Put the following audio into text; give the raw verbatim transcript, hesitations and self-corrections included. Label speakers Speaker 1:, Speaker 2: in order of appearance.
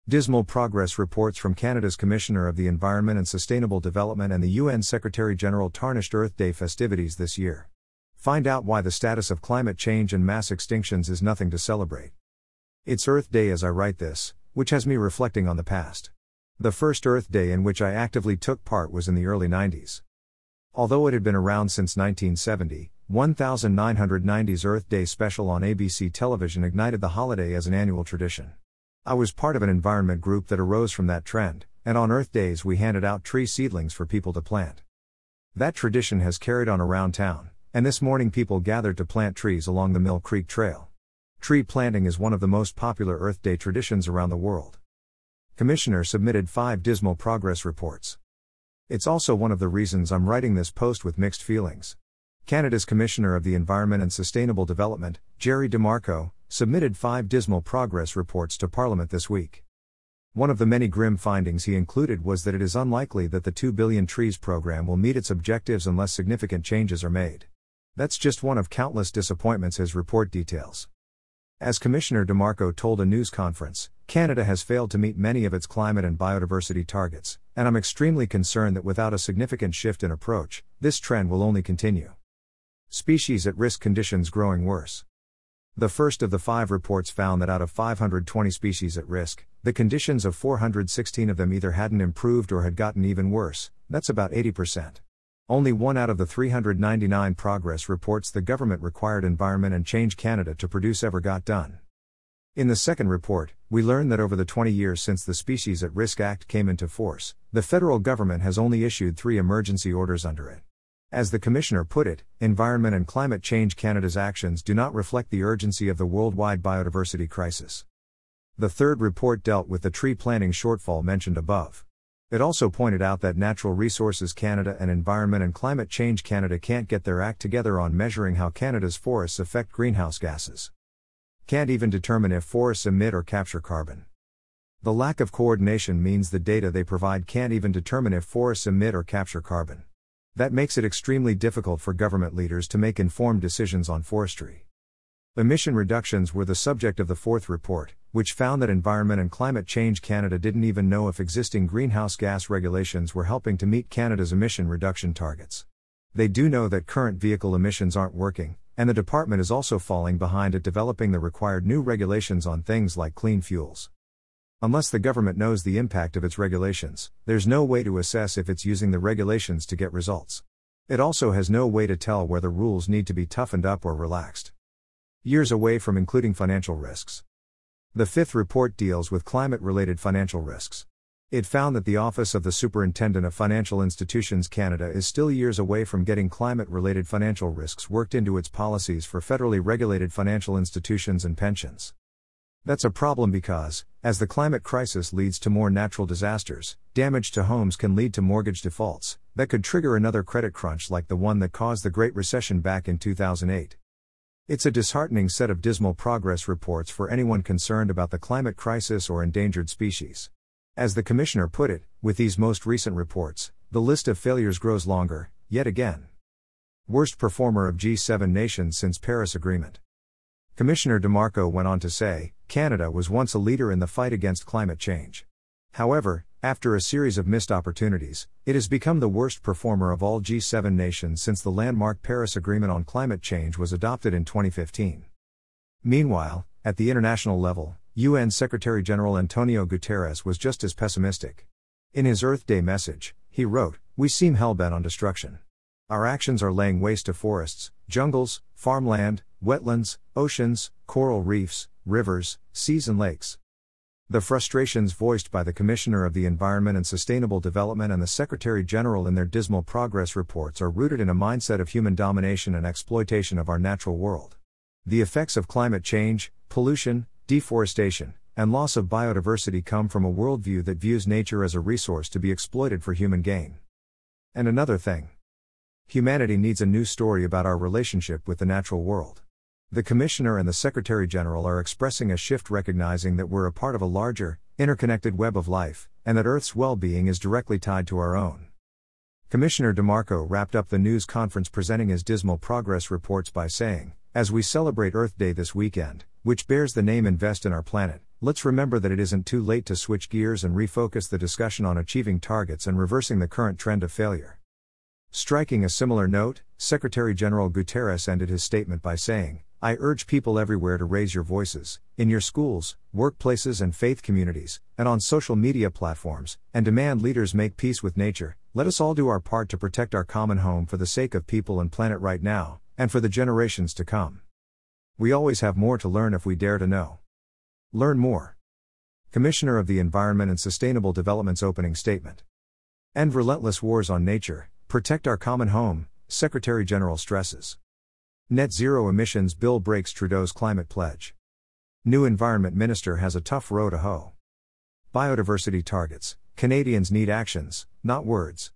Speaker 1: Dismal progress reports from Canada's Commissioner of the Environment and Sustainable Development and the U N Secretary-General tarnished Earth Day festivities this year. Find out why the status of climate change and mass extinctions is nothing to celebrate. It's Earth Day as I write this, which has me reflecting on the past. The first Earth Day in which I actively took part was in the early nineties. Although it had been around since nineteen seventy, nineteen ninety's Earth Day special on A B C television ignited the holiday as an annual tradition. I was part of an environment group that arose from that trend, and on Earth Days we handed out tree seedlings for people to plant. That tradition has carried on around town, and this morning people gathered to plant trees along the Mill Creek Trail. Tree planting is one of the most popular Earth Day traditions around the world. Commissioner submitted five dismal progress reports. It's also one of the reasons I'm writing this post with mixed feelings. Canada's Commissioner of the Environment and Sustainable Development, Jerry DeMarco, submitted five dismal progress reports to Parliament this week. One of the many grim findings he included was that it is unlikely that the two billion Trees program will meet its objectives unless significant changes are made. That's just one of countless disappointments his report details. As Commissioner DeMarco told a news conference, Canada has failed to meet many of its climate and biodiversity targets, and I'm extremely concerned that without a significant shift in approach, this trend will only continue. Species at risk conditions growing worse. The first of the five reports found that out of five hundred twenty species at risk, the conditions of four hundred sixteen of them either hadn't improved or had gotten even worse. That's about eighty percent. Only one out of the three hundred ninety-nine progress reports the government required Environment and Change Canada to produce ever got done. In the second report, we learned that over the twenty years since the Species at Risk Act came into force, the federal government has only issued three emergency orders under it. As the Commissioner put it, Environment and Climate Change Canada's actions do not reflect the urgency of the worldwide biodiversity crisis. The third report dealt with the tree planting shortfall mentioned above. It also pointed out that Natural Resources Canada and Environment and Climate Change Canada can't get their act together on measuring how Canada's forests affect greenhouse gases. Can't even determine if forests emit or capture carbon. The lack of coordination means the data they provide can't even determine if forests emit or capture carbon. That makes it extremely difficult for government leaders to make informed decisions on forestry. Emission reductions were the subject of the fourth report, which found that Environment and Climate Change Canada didn't even know if existing greenhouse gas regulations were helping to meet Canada's emission reduction targets. They do know that current vehicle emissions aren't working, and the department is also falling behind at developing the required new regulations on things like clean fuels. Unless the government knows the impact of its regulations, there's no way to assess if it's using the regulations to get results. It also has no way to tell whether rules need to be toughened up or relaxed. Years away from including financial risks. The fifth report deals with climate-related financial risks. It found that the Office of the Superintendent of Financial Institutions Canada is still years away from getting climate-related financial risks worked into its policies for federally regulated financial institutions and pensions. That's a problem because, as the climate crisis leads to more natural disasters, damage to homes can lead to mortgage defaults that could trigger another credit crunch like the one that caused the Great Recession back in two thousand eight. It's a disheartening set of dismal progress reports for anyone concerned about the climate crisis or endangered species. As the Commissioner put it, with these most recent reports, the list of failures grows longer, yet again. Worst performer of G seven nations since Paris Agreement. Commissioner DeMarco went on to say, Canada was once a leader in the fight against climate change. However, after a series of missed opportunities, it has become the worst performer of all G seven nations since the landmark Paris Agreement on Climate Change was adopted in twenty fifteen. Meanwhile, at the international level, U N Secretary-General Antonio Guterres was just as pessimistic. In his Earth Day message, he wrote, "We seem hell-bent on destruction. Our actions are laying waste to forests, jungles, farmland, wetlands, oceans, coral reefs, rivers, seas and lakes." The frustrations voiced by the Commissioner of the Environment and Sustainable Development and the Secretary-General in their dismal progress reports are rooted in a mindset of human domination and exploitation of our natural world. The effects of climate change, pollution, deforestation, and loss of biodiversity come from a worldview that views nature as a resource to be exploited for human gain. And another thing. Humanity needs a new story about our relationship with the natural world. The Commissioner and the Secretary-General are expressing a shift recognizing that we're a part of a larger, interconnected web of life, and that Earth's well-being is directly tied to our own. Commissioner DeMarco wrapped up the news conference presenting his dismal progress reports by saying, "As we celebrate Earth Day this weekend, which bears the name Invest in Our Planet, let's remember that it isn't too late to switch gears and refocus the discussion on achieving targets and reversing the current trend of failure. Striking a similar note, Secretary General Guterres ended his statement by saying, "I urge people everywhere to raise your voices, in your schools, workplaces and faith communities, and on social media platforms, and demand leaders make peace with nature. Let us all do our part to protect our common home for the sake of people and planet right now, and for the generations to come." We always have more to learn if we dare to know. Learn more. Commissioner of the Environment and Sustainable Development's opening statement. End relentless wars on nature, protect our common home, Secretary General stresses. Net zero emissions bill breaks Trudeau's climate pledge. New Environment Minister has a tough row to hoe. Biodiversity targets. Canadians need actions, not words.